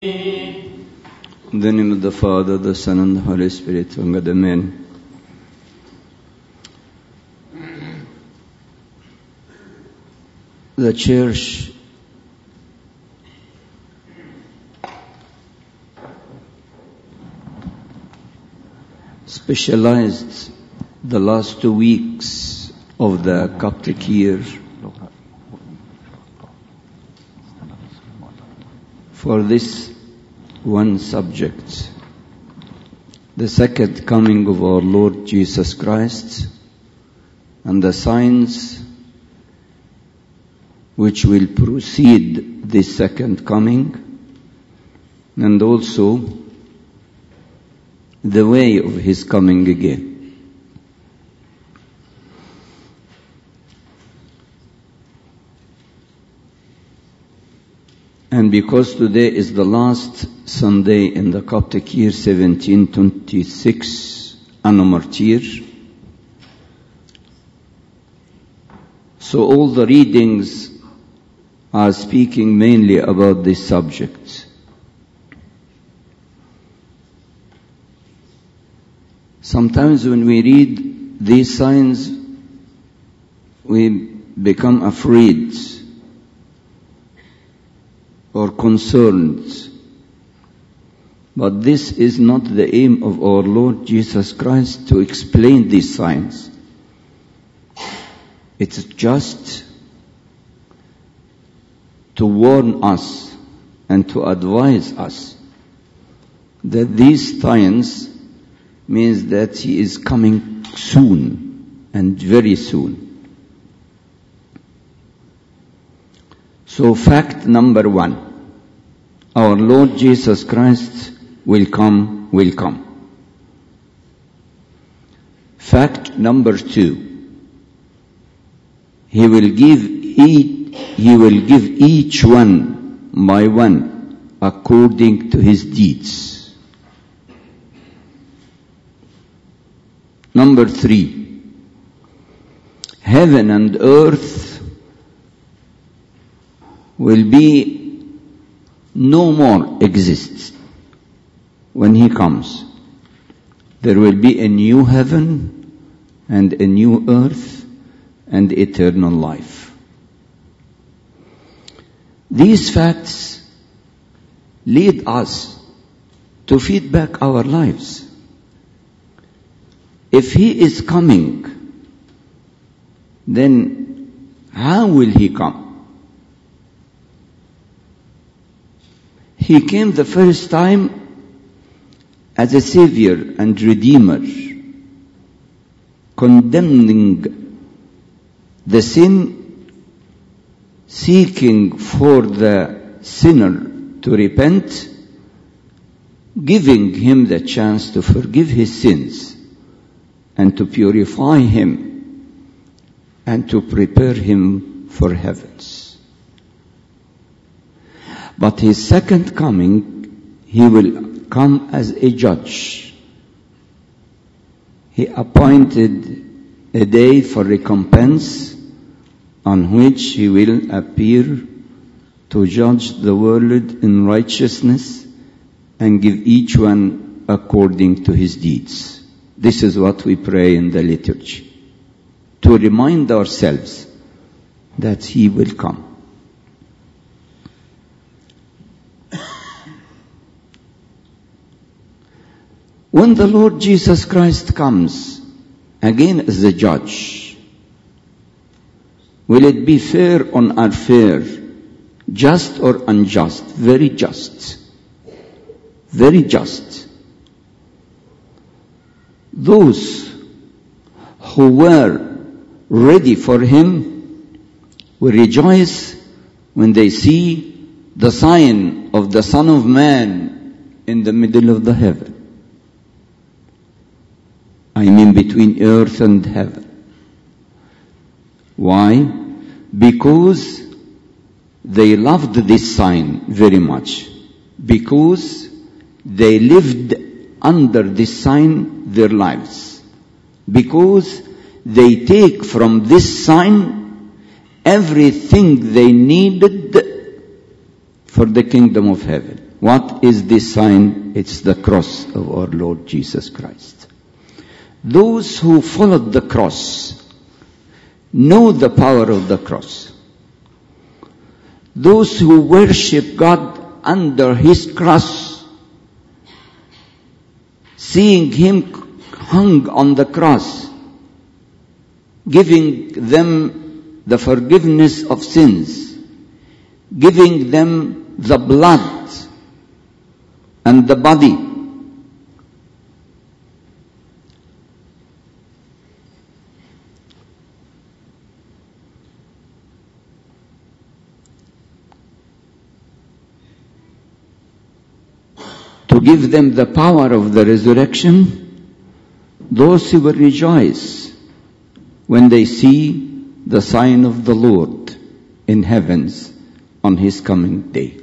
In the name of the Father, the Son, and the Holy Spirit, one God, Amen. The Church specialized the last 2 weeks of the Coptic year for this one subject, the second coming of our Lord Jesus Christ and the signs which will precede this second coming, and also the way of His coming again. And because today is the last Sunday in the Coptic year 1726, Anno Martyr, so all the readings are speaking mainly about this subject. Sometimes when we read these signs, we become afraid or concerned. But this is not the aim of our Lord Jesus Christ to explain these signs. It's just to warn us and to advise us that these signs means that He is coming soon and very soon. So fact number 1, our Lord Jesus Christ will come, will come. Fact number 2, He will give each one by one according to his deeds. Number 3, heaven and earth will be no more exist when He comes. There will be a new heaven and a new earth and eternal life. These facts lead us to feed back our lives. If He is coming, then how will He come? He came the first time as a Savior and Redeemer, condemning the sin, seeking for the sinner to repent, giving him the chance to forgive his sins and to purify him and to prepare him for heavens. But His second coming, He will come as a judge. He appointed a day for recompense on which He will appear to judge the world in righteousness and give each one according to his deeds. This is what we pray in the liturgy, to remind ourselves that He will come. When the Lord Jesus Christ comes again as the judge, will it be fair or unfair, just or unjust? Very just. Very just. Those who were ready for Him will rejoice when they see the sign of the Son of Man in the middle of the heaven. I mean between earth and heaven. Why? Because they loved this sign very much. Because they lived under this sign their lives. Because they take from this sign everything they needed for the kingdom of heaven. What is this sign? It's the cross of our Lord Jesus Christ. Those who followed the cross know the power of the cross. Those who worship God under His cross, seeing Him hung on the cross, giving them the forgiveness of sins, giving them the blood and the body, to give them the power of the resurrection, those who will rejoice when they see the sign of the Lord in heavens on His coming day.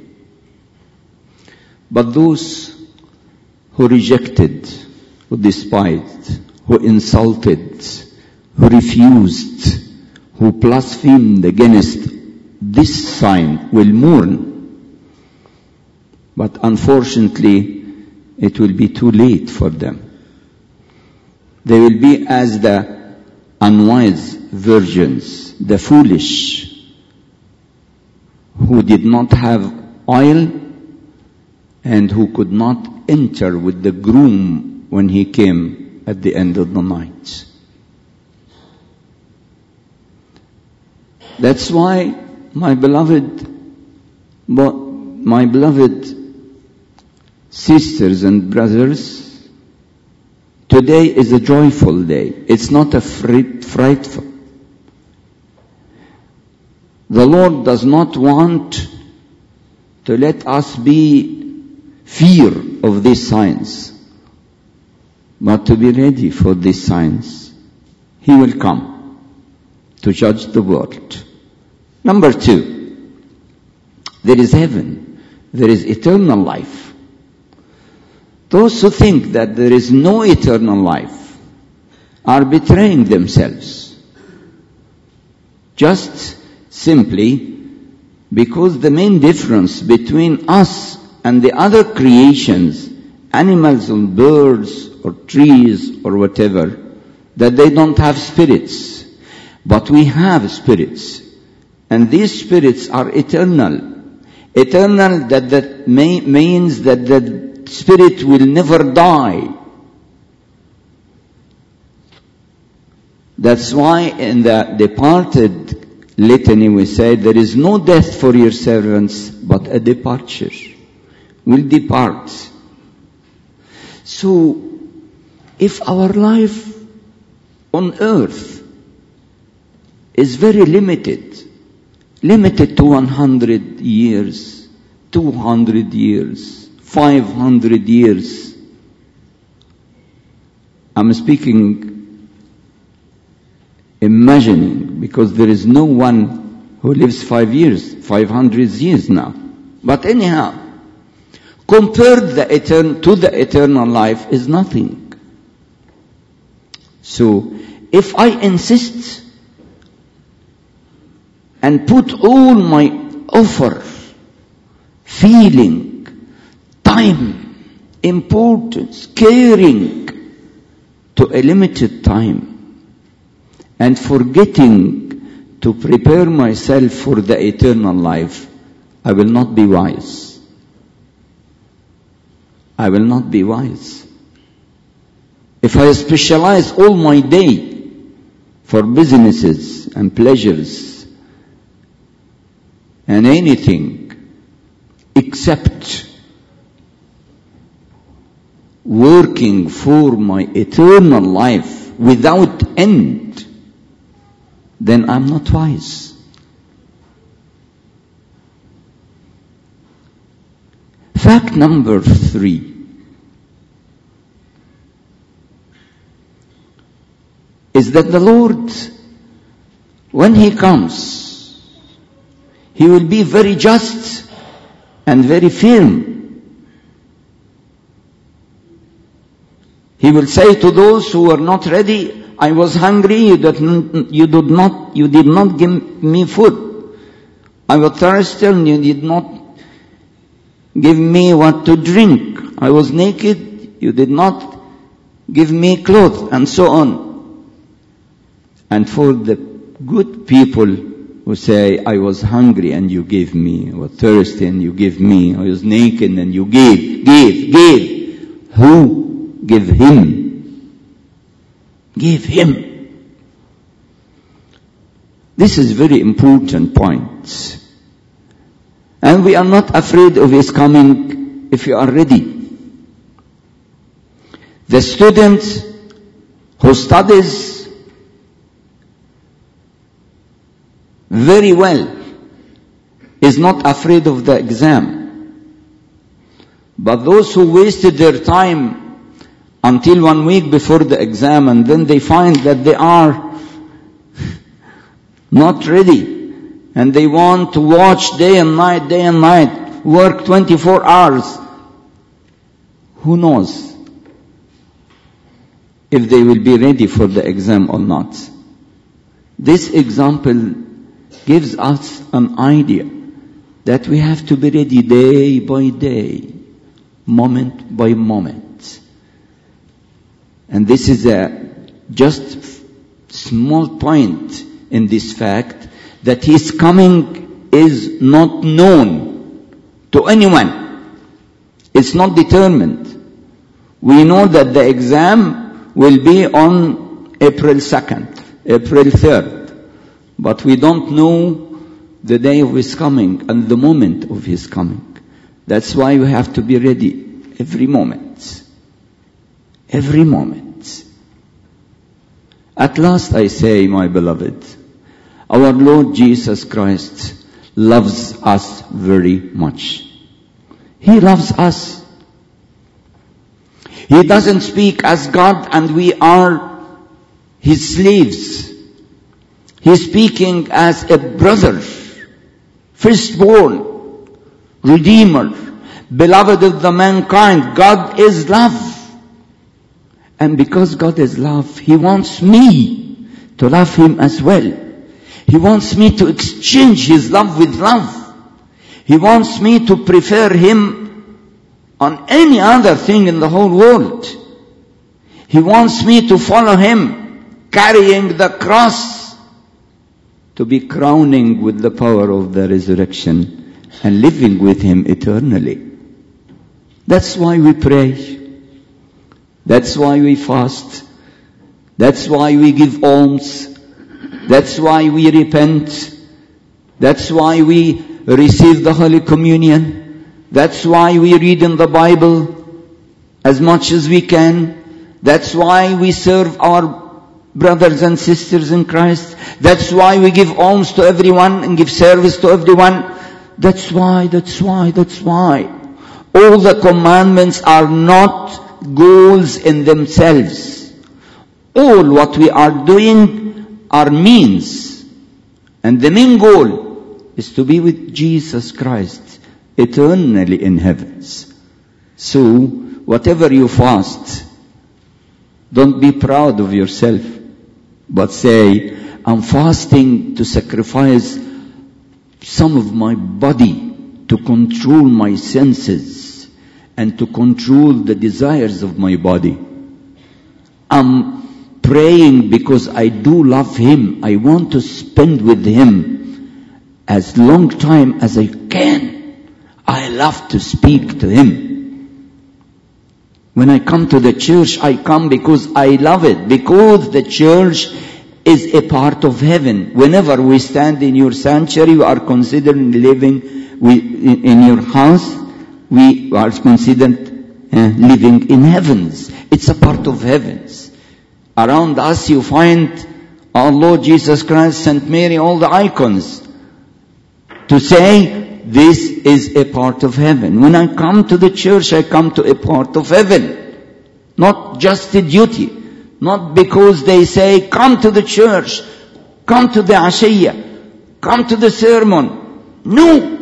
But those who rejected, who despised, who insulted, who refused, who blasphemed against this sign will mourn. But unfortunately, it will be too late for them. They will be as the unwise virgins, the foolish, who did not have oil and who could not enter with the groom when he came at the end of the night. That's why, my beloved sisters and brothers, today is a joyful day. It's not a frightful. The Lord does not want to let us be fear of these signs, but to be ready for these signs. He will come to judge the world. Number 2, there is heaven. There is eternal life. Those who think that there is no eternal life are betraying themselves. Just simply because the main difference between us and the other creations, animals or birds or trees or whatever, that they don't have spirits. But we have spirits. And these spirits are eternal. Eternal, that means that the spirit will never die. That's why in the departed litany we say, there is no death for your servants, but a departure. Will depart. So, if our life on earth is very limited to 100 years, 200 years, 500 years, I'm speaking, imagining, because there is no one who lives 500 years now. But anyhow, compared to the eternal life is nothing. So, if I insist and put all my offer, feeling, time, importance, caring to a limited time, and forgetting to prepare myself for the eternal life, I will not be wise. I will not be wise. If I specialize all my day for businesses and pleasures and anything except working for my eternal life without end, then I'm not wise. Fact number 3 is that the Lord, when He comes, He will be very just and very firm. He will say to those who are not ready, I was hungry, you did not give me food. I was thirsty and you did not give me what to drink. I was naked, you did not give me clothes, and so on. And for the good people who say, I was hungry and you gave me, I was thirsty and you gave me, I was naked and you gave. Who? Give him. Give him. This is very important point. And we are not afraid of his coming if you are ready. The student who studies very well is not afraid of the exam. But those who wasted their time until 1 week before the exam and then they find that they are not ready and they want to watch day and night, work 24 hours, who knows if they will be ready for the exam or not. This example gives us an idea that we have to be ready day by day, moment by moment. And this is a just small point in this fact that his coming is not known to anyone. It's not determined. We know that the exam will be on April 2nd, April 3rd. But we don't know the day of his coming and the moment of his coming. That's why we have to be ready every moment. Every moment. At last I say, my beloved, our Lord Jesus Christ loves us very much. He loves us. He doesn't speak as God and we are his slaves. He's speaking as a brother, firstborn, redeemer, beloved of the mankind. God is love. And because God is love, he wants me to love him as well. He wants me to exchange his love with love. He wants me to prefer him on any other thing in the whole world. He wants me to follow him, carrying the cross, to be crowning with the power of the resurrection and living with him eternally. That's why we pray. That's why we fast. That's why we give alms. That's why we repent. That's why we receive the Holy Communion. That's why we read in the Bible as much as we can. That's why we serve our brothers and sisters in Christ. That's why we give alms to everyone and give service to everyone. That's why. All the commandments are not goals in themselves. All what we are doing are means. And the main goal is to be with Jesus Christ eternally in heavens. So, whatever you fast, don't be proud of yourself, but say, I'm fasting to sacrifice some of my body to control my senses and to control the desires of my body. I'm praying because I do love him. I want to spend with him as long time as I can. I love to speak to him. When I come to the church, I come because I love it, because the church is a part of heaven. Whenever we stand in your sanctuary, we are considering living in your house. We are considered living in heavens. It's a part of heavens. Around us you find our Lord Jesus Christ, Saint Mary, all the icons to say this is a part of heaven. When I come to the church, I come to a part of heaven. Not just a duty. Not because they say, come to the church, come to the Ashiyah, come to the sermon. No!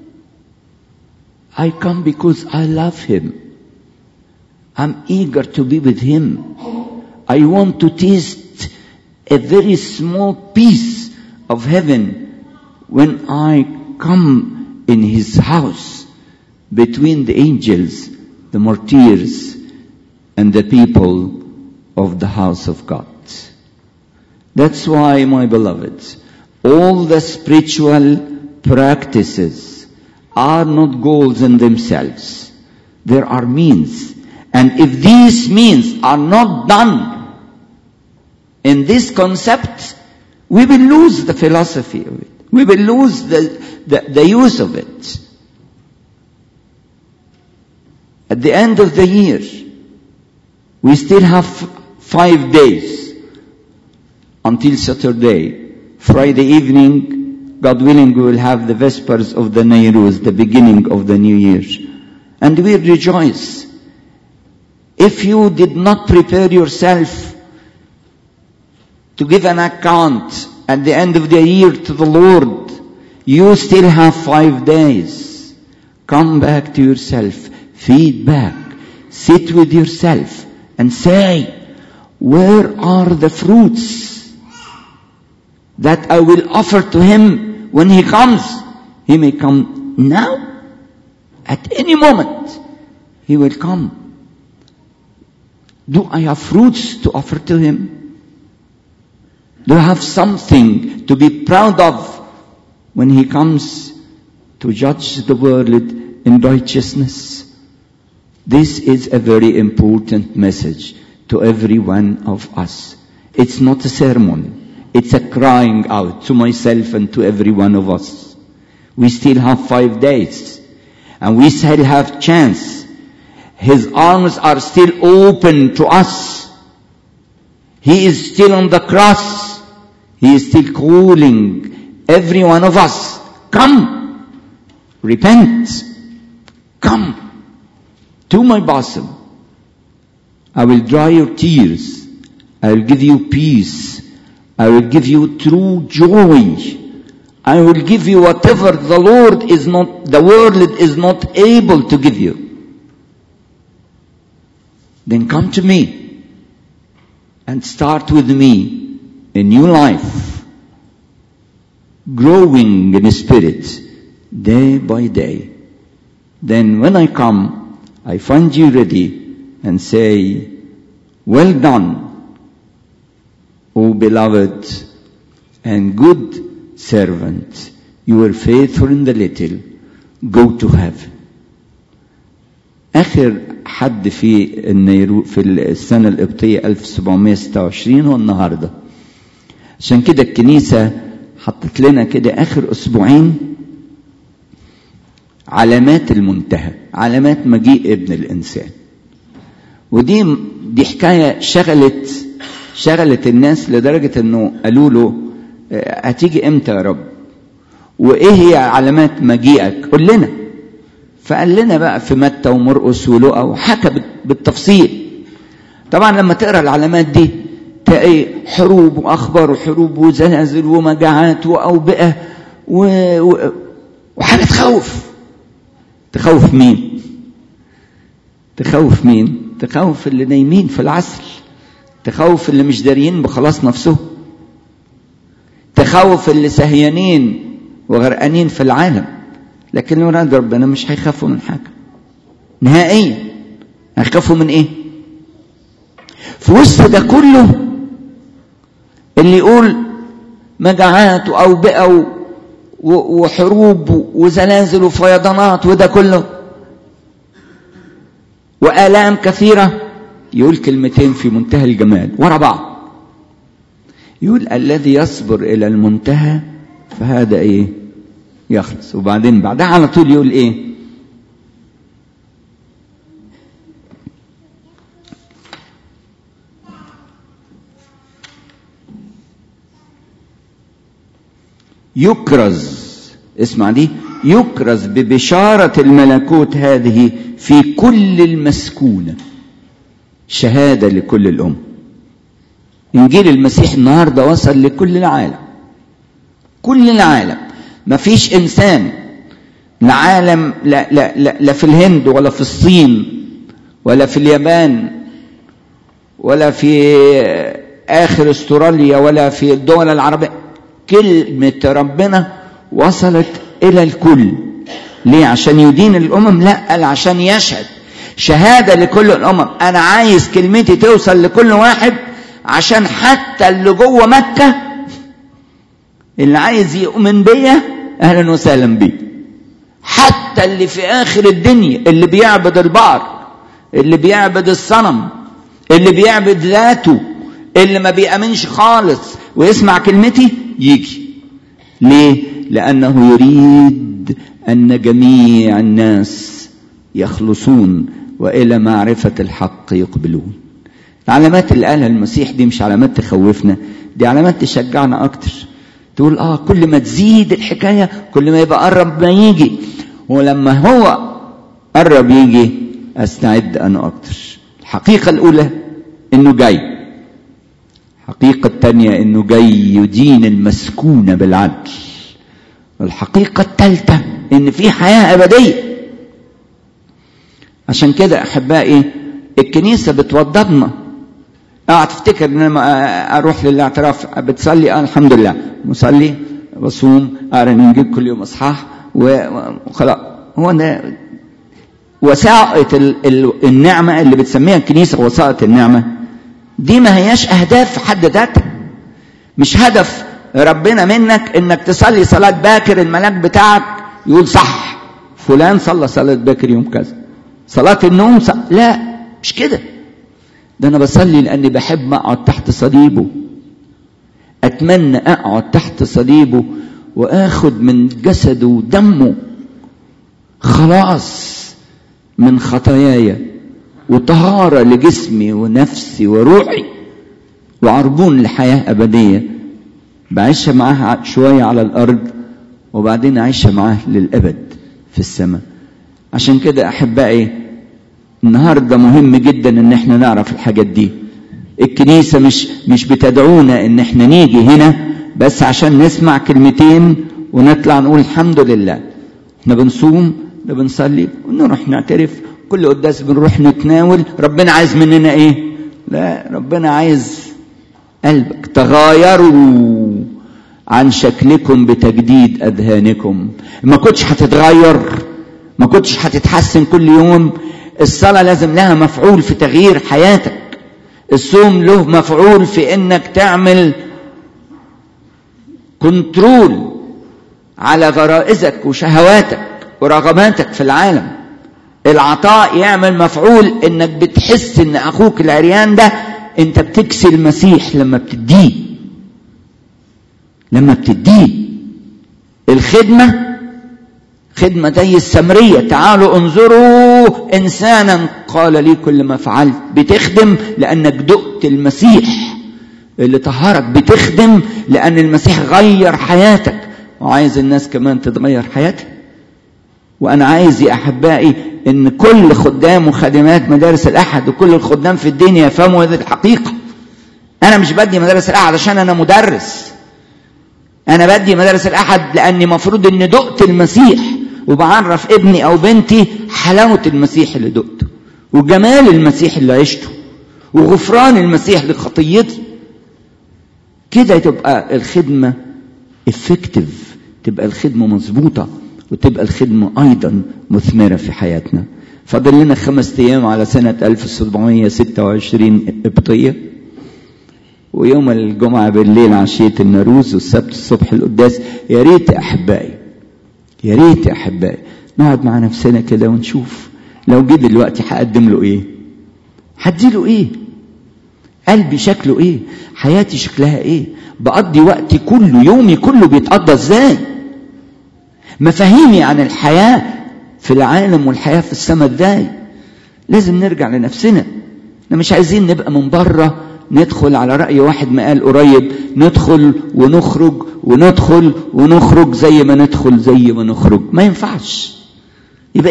I come because I love him. I'm eager to be with him. I want to taste a very small piece of heaven when I come in his house, between the angels, the martyrs, and the people of the house of God. That's why, my beloveds, all the spiritual practices are not goals in themselves. There are means. And if these means are not done in this concept, we will lose the philosophy of it. We will lose the use of it. At the end of the year, we still have 5 days until Saturday. Friday evening, God willing, we will have the Vespers of the Nairuz, the beginning of the New Year. And we rejoice. If you did not prepare yourself to give an account at the end of the year to the Lord, you still have 5 days. Come back to yourself. Feed back. Sit with yourself and say, where are the fruits that I will offer to Him when He comes? He may come now. At any moment, He will come. Do I have fruits to offer to Him? Do I have something to be proud of when He comes to judge the world in righteousness? This is a very important message to every one of us. It's not a sermon. It's a crying out to myself and to every one of us. We still have 5 days. And we still have chance. His arms are still open to us. He is still on the cross. He is still calling every one of us. Come. Repent. Come to my bosom. I will dry your tears. I will give you peace. I will give you true joy. I will give you whatever the world is not able to give you. Then come to me and start with me a new life, growing in spirit day by day. Then when I come, I find you ready and say, well done, O beloved and good servant. You were faithful in the little. Go to heaven. آخر حد في السنة القبطية 1726 والنهاردة. عشان كده الكنيسة حطت لنا كده آخر أسبوعين علامات المنتهى، علامات مجيء ابن الإنسان. ودي حكاية شغلت الناس لدرجة انه قالوا له هتيجي امتى يا رب؟ وايه هي علامات مجيئك؟ قل لنا. فقال لنا بقى في متى ومرقس ولوقا وحكى بالتفصيل. طبعا لما تقرا العلامات دي تلاقي حروب واخبار وحروب وزلازل ومجاعات واوبئه وحاجه تخوف مين؟ تخوف اللي نايمين في العسل، تخوف اللي مش داريين بخلاص نفسه، تخوف اللي سهيانين وغرقانين في العالم. لكن ولاد ربنا مش هيخافوا من حاجه نهائيا. هيخافوا من ايه؟ في وسط ده كله اللي يقول مجاعات واوبئه وحروب وزلازل وفيضانات وده كله وآلام كثيرة، يقول كلمتين في منتهى الجمال ورا بعض. يقول الذي يصبر إلى المنتهى فهذا إيه؟ يخلص. وبعدين بعدها على طول يقول إيه؟ يكرز، اسمع دي، يكرز ببشارة الملكوت هذه في كل المسكونة، شهادة لكل الأمم. إنجيل المسيح النهاردة وصل لكل العالم، كل العالم. ما فيش إنسان العالم لا في الهند ولا في الصين ولا في اليابان ولا في آخر استراليا ولا في الدول العربية. كلمة ربنا وصلت إلى الكل. ليه؟ عشان يدين الأمم؟ لا، قال عشان يشهد شهادة لكل الأمم. أنا عايز كلمتي توصل لكل واحد، عشان حتى اللي جوه مكة اللي عايز يؤمن بيا أهلا وسهلا بيه، حتى اللي في آخر الدنيا، اللي بيعبد البقر، اللي بيعبد الصنم، اللي بيعبد ذاته، اللي ما بيأمنش خالص ويسمع كلمتي يجي. ليه؟ لأنه يريد أن جميع الناس يخلصون وإلى معرفة الحق يقبلون. العلامات اللي قالها المسيح دي مش علامات تخوفنا، دي علامات تشجعنا أكتر. تقول كل ما تزيد الحكاية كل ما يبقى قرب ما يجي، ولما هو قرب يجي أستعد أنا أكتر. الحقيقة الأولى إنه جاي، الحقيقة الثانية إنه جاي يدين المسكونة بالعدل، والحقيقة الثالثة إن في حياة أبدية. عشان كده أحبائي الكنيسة بتوضبنا. تفتكر ان انا اروح للاعتراف بتصلي؟ الحمد لله مصلي بصوم اقرا الانجيل كل يوم اصحاح وخلاص. هو ده وسائط النعمه اللي بتسميها الكنيسه وسائط النعمه دي، ما هياش اهداف في حد ذاتها. مش هدف ربنا منك انك تصلي صلاه باكر الملاك بتاعك يقول صح فلان صلى صلاه باكر يوم كذا، صلاه النوم لا، مش كده. ده أنا بصلي لأني بحب أقعد تحت صليبه، أتمنى أقعد تحت صليبه وآخد من جسده ودمه خلاص من خطاياي وطهارة لجسمي ونفسي وروحي وعربون لحياة أبدية بعيشها معاه شوية على الأرض وبعدين أعيشها معاه للأبد في السماء. عشان كده أحبائي النهاردة مهم جدا ان احنا نعرف الحاجات دي. الكنيسة مش بتدعونا ان احنا نيجي هنا بس عشان نسمع كلمتين ونطلع نقول الحمد لله. احنا بنصوم بنصلي ونروح نعترف، كل قداس بنروح نتناول. ربنا عايز مننا ايه؟ لا، ربنا عايز قلبك. تغايروا عن شكلكم بتجديد اذهانكم. ما كنتش هتتغير، ما كنتش هتتحسن كل يوم. الصلاة لازم لها مفعول في تغيير حياتك، الصوم له مفعول في انك تعمل كنترول على غرائزك وشهواتك ورغباتك في العالم. العطاء يعمل مفعول انك بتحس ان اخوك العريان ده انت بتكسي المسيح لما بتديه. الخدمة خدمة زي السمرية، تعالوا انظروا إنسانا قال لي كل ما فعلت. بتخدم لأنك دقت المسيح اللي طهرك، بتخدم لأن المسيح غير حياتك وعايز الناس كمان تتغير حياتها. وأنا عايز يا أحبائي إن كل خدام وخادمات مدارس الأحد وكل الخدام في الدنيا يفهموا هذه الحقيقة. أنا مش بدي مدارس الأحد عشان أنا مدرس، أنا بدي مدارس الأحد لأني مفروض إني دقت المسيح وبعرف ابني أو بنتي حلاوة المسيح اللي دقته وجمال المسيح اللي عشته وغفران المسيح لخطيتي. كده تبقى الخدمة effective، تبقى الخدمة مظبوطة، وتبقى الخدمة أيضا مثمرة في حياتنا. فاضل لنا 5 أيام على سنة 1726 قبطية، ويوم الجمعة بالليل عشية الناروز، والسبت الصبح القداس. يا ريت يا أحبائي نقعد مع نفسنا كده ونشوف لو جه دلوقتي هقدم له ايه، هديله ايه، قلبي شكله ايه، حياتي شكلها ايه، بقضي وقتي كله، يومي كله بيتقضى ازاي، مفاهيمي عن الحياة في العالم والحياة في السماء ازاي. لازم نرجع لنفسنا. احنا مش عايزين نبقى من بره ندخل على رأي واحد ما قال قريب ندخل ونخرج وندخل ونخرج زي ما ندخل زي ما نخرج. ما ينفعش. يبقى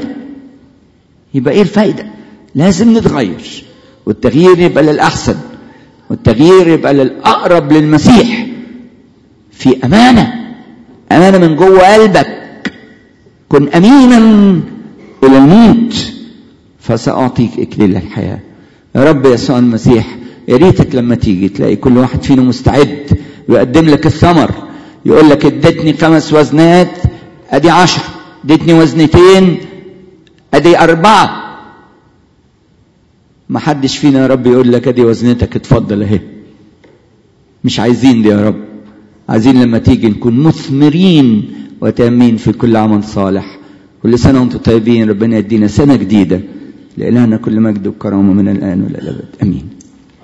ايه الفايدة؟ لازم نتغير، والتغيير يبقى للأحسن، والتغيير يبقى للأقرب للمسيح في أمانة من جوه قلبك. كن أمينا إلى الموت فسأعطيك إكليل الحياة. يا رب يسوع المسيح، يا ريتك لما تيجي تلاقي كل واحد فينا مستعد ويقدم لك الثمر، يقول لك ادتني 5 وزنات ادي 10، اديتني وزنتين، ادي 4. ما حدش فينا يا رب يقول لك ادي وزنتك اتفضل اهي. مش عايزين دي يا رب، عايزين لما تيجي نكون مثمرين وتامين في كل عمل صالح. كل سنة وانتم طيبين، ربنا يدينا سنة جديدة. لإلهنا كل مجد وكرامة من الآن والى الأبد، امين.